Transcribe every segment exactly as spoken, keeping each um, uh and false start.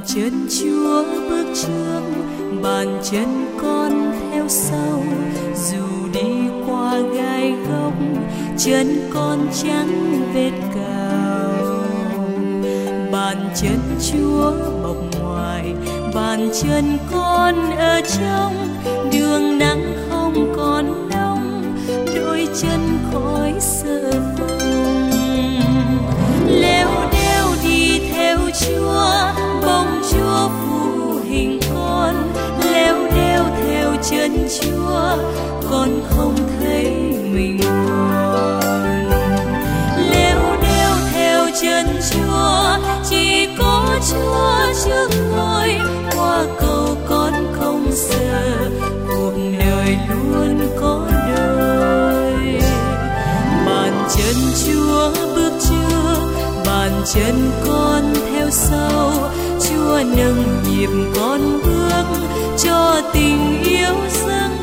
chân Chúa bước trước, bàn chân con theo sau. Dù đi qua gai góc, chân con chẳng vết cào. Bàn chân Chúa bọc ngoài, bàn chân con ở trong. Đường nắng không còn nóng, đôi chân khỏi sợ vông. Leo đeo đi theo Chúa, bóng Chúa phủ hình con. Leo đeo theo chân Chúa, con không thấy mình còn. Leo đeo theo chân Chúa, chỉ có Chúa trước ngôi. Qua cầu con không sợ, cuộc đời luôn có đợi. Bàn chân Chúa bước trước, bàn chân con theo sau. Chúa nâng nhịp con bước, cho tình yêu dâng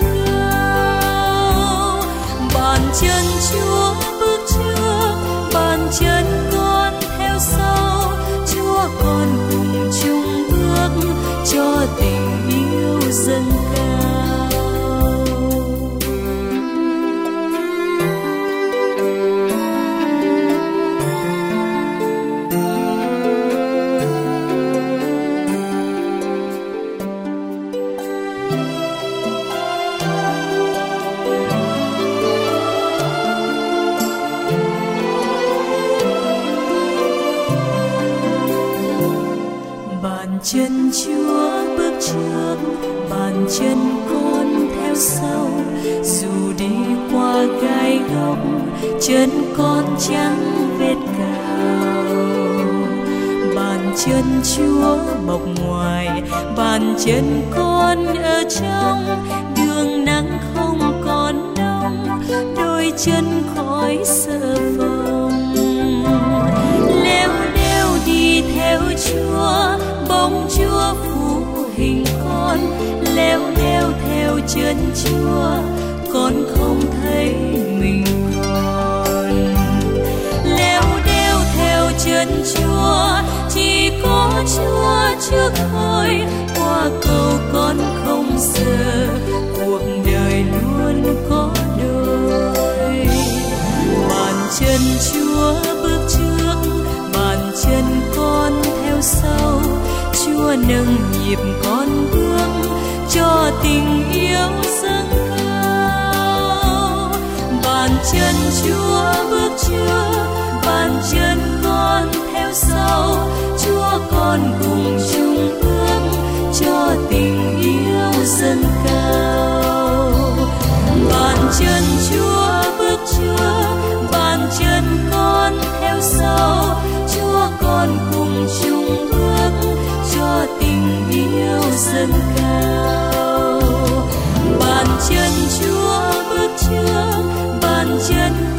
cao. Bàn chân Chúa bước trước, bàn chân con theo sau. Chúa con cùng chung bước, cho tình yêu dâng cao. Bàn chân Chúa bước trước, bàn chân con theo sau. Dù đi qua gai góc, chân con chẳng vết cào. Bàn chân Chúa bọc ngoài, bàn chân con ở trong. Đường nắng không còn nóng, đôi chân khỏi sợ vông. Leo đeo đi theo Chúa, bóng Chúa phủ hình con. Leo đeo theo chân Chúa, con không thấy mình còn. Leo đeo theo chân Chúa, chỉ có Chúa trước thôi. Qua cầu con không sợ, cuộc đời luôn có đợi. Bàn chân Chúa bước trước, bàn chân con theo sau. Chúa nâng nhịp con bước, cho tình yêu dâng cao. Bàn chân Chúa bước trước, bàn chân con theo sau. Chúa con cùng chung bước, cho tình yêu dâng cao. Bàn chân Chúa bước trước, bàn chân con theo sau. Chúa con cùng chung bước, cho tình yêu dâng cao. Bàn chân Chúa bước trước, bàn chân